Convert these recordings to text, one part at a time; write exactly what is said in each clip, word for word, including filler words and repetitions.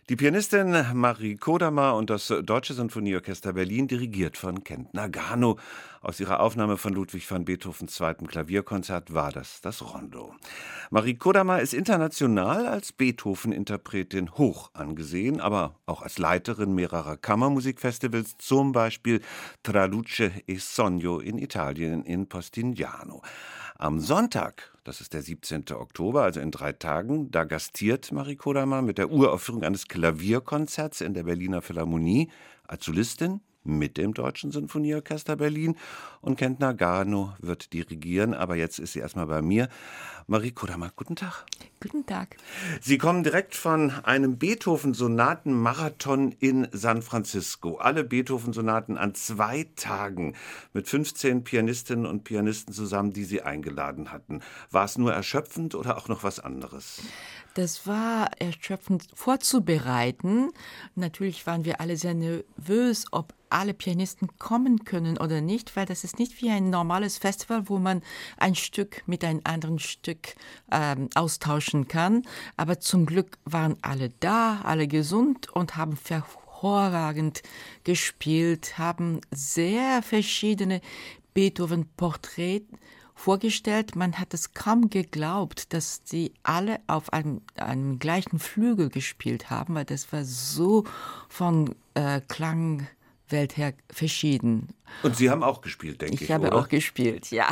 Die Pianistin Marie Kodama und das Deutsche Sinfonieorchester Berlin, dirigiert von Kent Nagano. Aus ihrer Aufnahme von Ludwig van Beethovens zweitem Klavierkonzert war das das Rondo. Marie Kodama ist international als Beethoven-Interpretin hoch angesehen, aber auch als Leiterin mehrerer Kammermusikfestivals, zum Beispiel Tra Luce e Sogno in Italien in Postigliano. Am Sonntag, das ist der siebzehnten Oktober, also in drei Tagen, da gastiert Marie Kodama mit der Uraufführung eines Klavierkonzerts in der Berliner Philharmonie als Solistin mit dem Deutschen Sinfonieorchester Berlin, und Kent Nagano wird dirigieren, aber jetzt ist sie erstmal bei mir. Marie Kodama, guten Tag. Guten Tag. Sie kommen direkt von einem Beethoven-Sonaten-Marathon in San Francisco. Alle Beethoven-Sonaten an zwei Tagen mit fünfzehn Pianistinnen und Pianisten zusammen, die Sie eingeladen hatten. War es nur erschöpfend oder auch noch was anderes? Das war erschöpfend vorzubereiten. Natürlich waren wir alle sehr nervös, ob alle Pianisten kommen können oder nicht, weil das ist nicht wie ein normales Festival, wo man ein Stück mit einem anderen Stück ähm, austauschen kann. Aber zum Glück waren alle da, alle gesund und haben hervorragend gespielt, haben sehr verschiedene Beethoven-Porträts vorgestellt. Man hat es kaum geglaubt, dass sie alle auf einem, einem gleichen Flügel gespielt haben, weil das war so von äh, Klangwelt her verschieden. Und Sie haben auch gespielt, denke ich, Ich habe oder? auch gespielt, ja.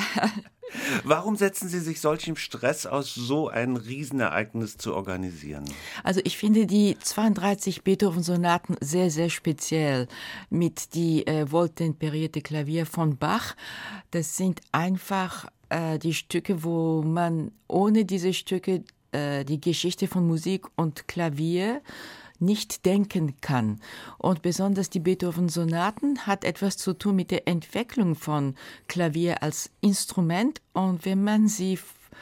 Warum setzen Sie sich solchem Stress aus, so ein Riesenereignis zu organisieren? Also ich finde die zweiunddreißig Beethoven-Sonaten sehr, sehr speziell mit die äh, wohltemperierte Klavier von Bach. Das sind einfach äh, die Stücke, wo man ohne diese Stücke äh, die Geschichte von Musik und Klavier nicht denken kann. Und besonders die Beethoven-Sonaten hat etwas zu tun mit der Entwicklung von Klavier als Instrument. Und wenn man sie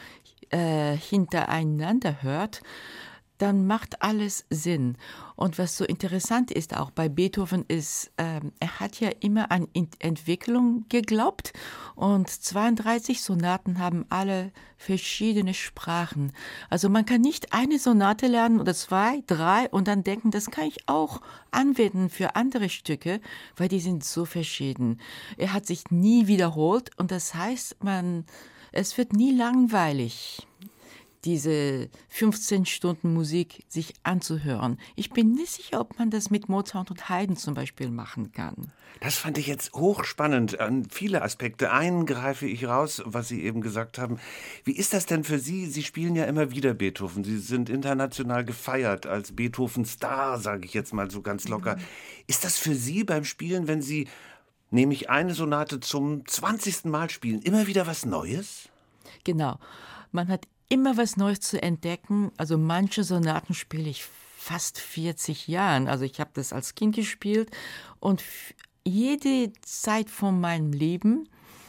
äh, hintereinander hört, dann macht alles Sinn. Und was so interessant ist auch bei Beethoven ist, ähm, er hat ja immer an Entwicklung geglaubt, und zweiunddreißig Sonaten haben alle verschiedene Sprachen. Also man kann nicht eine Sonate lernen oder zwei, drei und dann denken, das kann ich auch anwenden für andere Stücke, weil die sind so verschieden. Er hat sich nie wiederholt, und das heißt, man, es wird nie langweilig, diese fünfzehn Stunden Musik sich anzuhören. Ich bin nicht sicher, ob man das mit Mozart und Haydn zum Beispiel machen kann. Das fand ich jetzt hochspannend, an viele Aspekte. Einen greife ich raus, was Sie eben gesagt haben. Wie ist das denn für Sie? Sie spielen ja immer wieder Beethoven. Sie sind international gefeiert als Beethoven-Star, sage ich jetzt mal so ganz locker. Mhm. Ist das für Sie beim Spielen, wenn Sie, nehme ich eine Sonate zum zwanzigsten Mal spielen, immer wieder was Neues? Genau. Man hat immer was Neues zu entdecken. Also manche Sonaten spiele ich fast vierzig Jahren. Also ich habe das als Kind gespielt, und jede Zeit von meinem Leben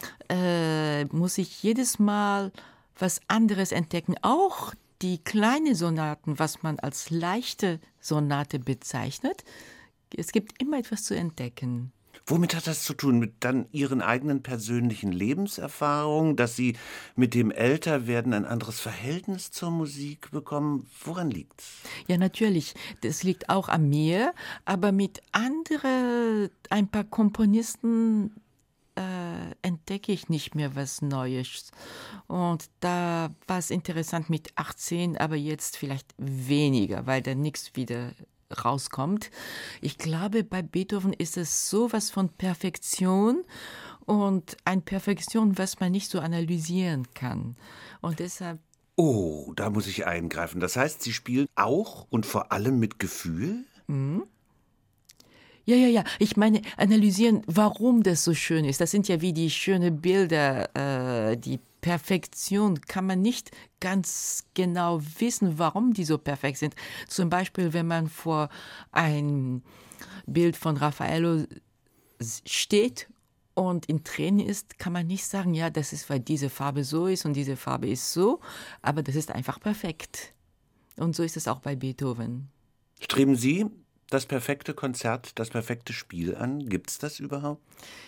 äh, muss ich jedes Mal was anderes entdecken. Auch die kleinen Sonaten, was man als leichte Sonate bezeichnet. Es gibt immer etwas zu entdecken. Womit hat das zu tun? Mit dann Ihren eigenen persönlichen Lebenserfahrungen, dass Sie mit dem Älterwerden ein anderes Verhältnis zur Musik bekommen? Woran liegt's? Ja, natürlich. Das liegt auch an mir, aber mit anderen, ein paar Komponisten äh, entdecke ich nicht mehr was Neues. Und da war es interessant mit achtzehn, aber jetzt vielleicht weniger, weil da nichts wieder rauskommt. Ich glaube, bei Beethoven ist es sowas von Perfektion, und ein Perfektion, was man nicht so analysieren kann. Und deshalb. Oh, da muss ich eingreifen. Das heißt, Sie spielen auch und vor allem mit Gefühl? Mhm. Ja, ja, ja. Ich meine, analysieren, warum das so schön ist. Das sind ja wie die schönen Bilder, äh, die Perfektion kann man nicht ganz genau wissen, warum die so perfekt sind. Zum Beispiel, wenn man vor ein Bild von Raffaello steht und in Tränen ist, kann man nicht sagen, ja, das ist, weil diese Farbe so ist und diese Farbe ist so, aber das ist einfach perfekt. Und so ist es auch bei Beethoven. Streben Sie das perfekte Konzert, das perfekte Spiel an? Gibt's das überhaupt?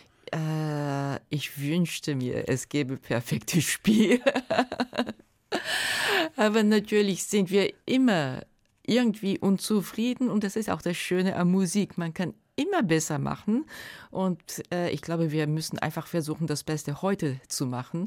Äh, ich wünschte mir, es gäbe perfektes Spiel. Aber natürlich sind wir immer irgendwie unzufrieden und das ist auch das Schöne an Musik. Man kann immer besser machen und äh, ich glaube, wir müssen einfach versuchen, das Beste heute zu machen.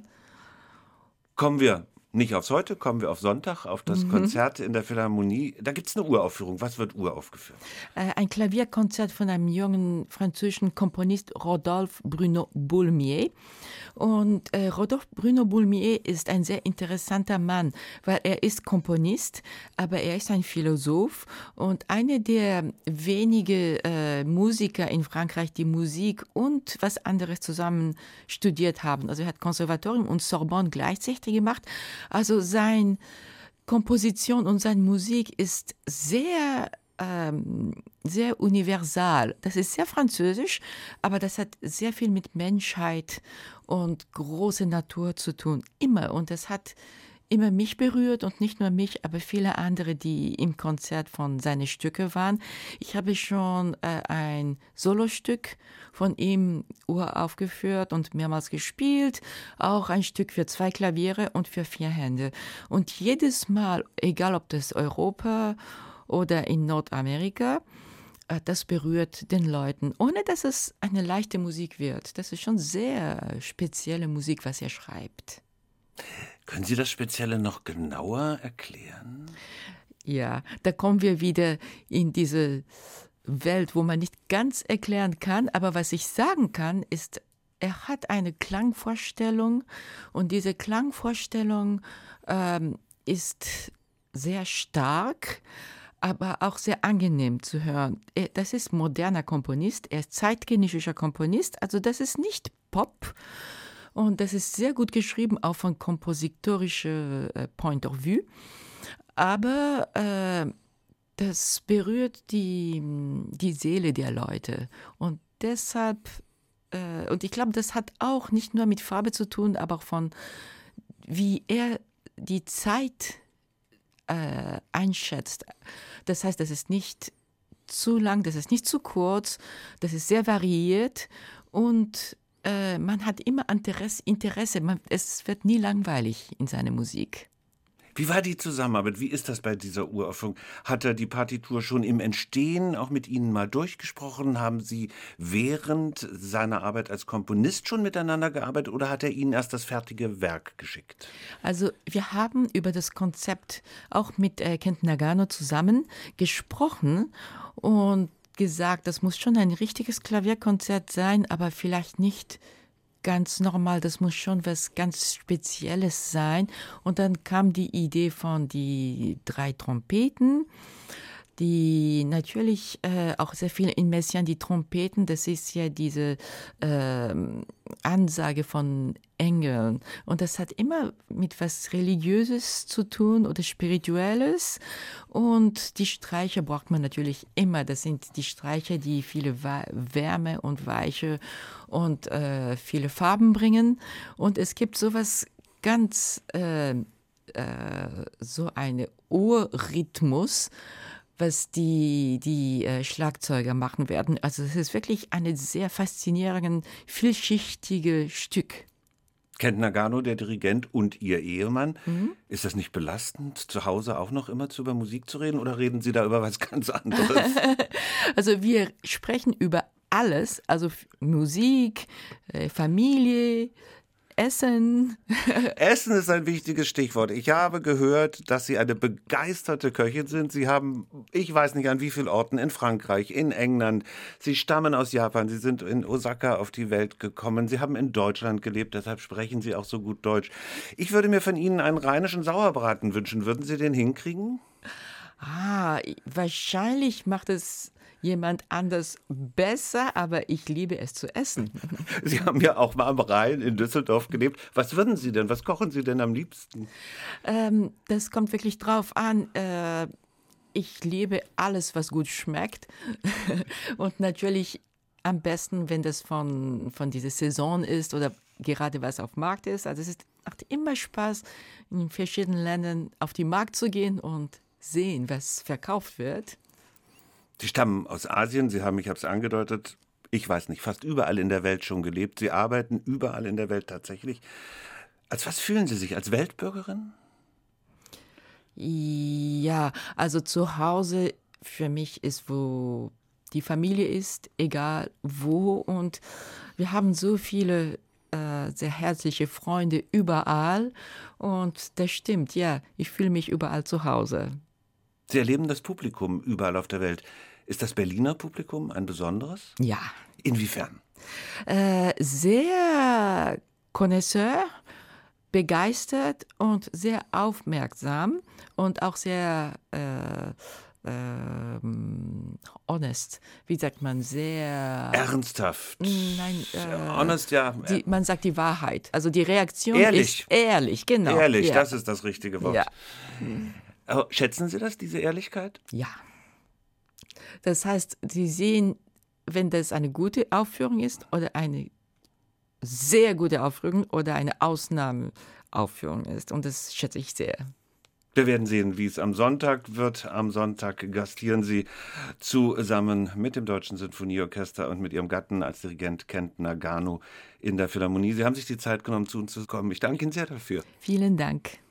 Kommen wir nicht aufs Heute, kommen wir auf Sonntag, auf das mhm. Konzert in der Philharmonie. Da gibt es eine Uraufführung. Was wird uraufgeführt? Äh, ein Klavierkonzert von einem jungen französischen Komponist, Rodolphe Bruno Boulmier. Und äh, Rodolphe Bruno Boulmier ist ein sehr interessanter Mann, weil er ist Komponist, aber er ist ein Philosoph und einer der wenigen äh, Musiker in Frankreich, die Musik und was anderes zusammen studiert haben. Also er hat Konservatorium und Sorbonne gleichzeitig gemacht. Also seine Komposition und seine Musik ist sehr, ähm, sehr universal. Das ist sehr französisch, aber das hat sehr viel mit Menschheit und große Natur zu tun. Immer. Und das hat immer mich berührt und nicht nur mich, aber viele andere, die im Konzert von seinen Stücken waren. Ich habe schon äh, ein Solostück von ihm uraufgeführt und mehrmals gespielt, auch ein Stück für zwei Klaviere und für vier Hände. Und jedes Mal, egal ob das Europa oder in Nordamerika, äh, das berührt den Leuten, ohne dass es eine leichte Musik wird. Das ist schon sehr spezielle Musik, was er schreibt. Können Sie das Spezielle noch genauer erklären? Ja, da kommen wir wieder in diese Welt, wo man nicht ganz erklären kann. Aber was ich sagen kann, ist, er hat eine Klangvorstellung und diese Klangvorstellung ähm, ist sehr stark, aber auch sehr angenehm zu hören. Er, das ist moderner Komponist, er ist zeitgenössischer Komponist, also das ist nicht Pop. Und das ist sehr gut geschrieben, auch von kompositorischer äh, Point of View. Aber äh, das berührt die, die Seele der Leute. Und deshalb, äh, und ich glaube, das hat auch nicht nur mit Farbe zu tun, aber auch von, wie er die Zeit äh, einschätzt. Das heißt, das ist nicht zu lang, das ist nicht zu kurz, das ist sehr variiert und man hat immer Interesse, man, es wird nie langweilig in seiner Musik. Wie war die Zusammenarbeit? Wie ist das bei dieser Uraufführung? Hat er die Partitur schon im Entstehen auch mit Ihnen mal durchgesprochen? Haben Sie während seiner Arbeit als Komponist schon miteinander gearbeitet oder hat er Ihnen erst das fertige Werk geschickt? Also wir haben über das Konzept auch mit äh, Kent Nagano zusammen gesprochen und gesagt, das muss schon ein richtiges Klavierkonzert sein, aber vielleicht nicht ganz normal, das muss schon was ganz Spezielles sein. Und dann kam die Idee von die drei Trompeten, die natürlich äh, auch sehr viel in Messiaen, die Trompeten, das ist ja diese äh, Ansage von Engeln. Und das hat immer mit was Religiöses zu tun oder Spirituelles. Und die Streicher braucht man natürlich immer. Das sind die Streicher, die viele Wärme und Weiche und äh, viele Farben bringen. Und es gibt sowas ganz, äh, äh, so eine Urrhythmus, was die, die äh, Schlagzeuger machen werden. Also es ist wirklich ein sehr faszinierend, vielschichtiges Stück. Kent Nagano, der Dirigent und Ihr Ehemann. Mhm. Ist das nicht belastend, zu Hause auch noch immer über Musik zu reden oder reden Sie da über was ganz anderes? Also wir sprechen über alles, also Musik, äh, Familie, Essen. Essen ist ein wichtiges Stichwort. Ich habe gehört, dass Sie eine begeisterte Köchin sind. Sie haben, ich weiß nicht an wie vielen Orten, in Frankreich, in England. Sie stammen aus Japan. Sie sind in Osaka auf die Welt gekommen. Sie haben in Deutschland gelebt, deshalb sprechen Sie auch so gut Deutsch. Ich würde mir von Ihnen einen rheinischen Sauerbraten wünschen. Würden Sie den hinkriegen? Ah, wahrscheinlich macht es jemand anders besser, aber ich liebe es zu essen. Sie haben ja auch mal am Rhein in Düsseldorf gelebt. Was würden Sie denn, was kochen Sie denn am liebsten? Ähm, das kommt wirklich drauf an. Äh, ich liebe alles, was gut schmeckt. Und natürlich am besten, wenn das von, von dieser Saison ist oder gerade was auf dem Markt ist. Also es ist, macht immer Spaß, in verschiedenen Ländern auf den Markt zu gehen und sehen, was verkauft wird. Sie stammen aus Asien, Sie haben, ich habe es angedeutet, ich weiß nicht, fast überall in der Welt schon gelebt. Sie arbeiten überall in der Welt tatsächlich. Als was fühlen Sie sich? Als Weltbürgerin? Ja, also zu Hause für mich ist, wo die Familie ist, egal wo. Und wir haben so viele äh, sehr herzliche Freunde überall. Und das stimmt, ja, ich fühle mich überall zu Hause. Sie erleben das Publikum überall auf der Welt. Ist das Berliner Publikum ein besonderes? Ja, Inwiefern? äh, sehr Connoisseur, begeistert und sehr aufmerksam und auch sehr äh, ähm, honest. Wie sagt man, sehr... Ernsthaft. Nein, äh, Honest, ja. die, man sagt die Wahrheit. Also die Reaktion Ehrlich. ist ehrlich, genau. Ehrlich, ja. das ist das richtige Wort. Ja. Aber schätzen Sie das, diese Ehrlichkeit? Ja. Das heißt, Sie sehen, wenn das eine gute Aufführung ist oder eine sehr gute Aufführung oder eine Ausnahmeaufführung ist. Und das schätze ich sehr. Wir werden sehen, wie es am Sonntag wird. Am Sonntag gastieren Sie zusammen mit dem Deutschen Sinfonieorchester und mit Ihrem Gatten als Dirigent Kent Nagano in der Philharmonie. Sie haben sich die Zeit genommen, zu uns zu kommen. Ich danke Ihnen sehr dafür. Vielen Dank.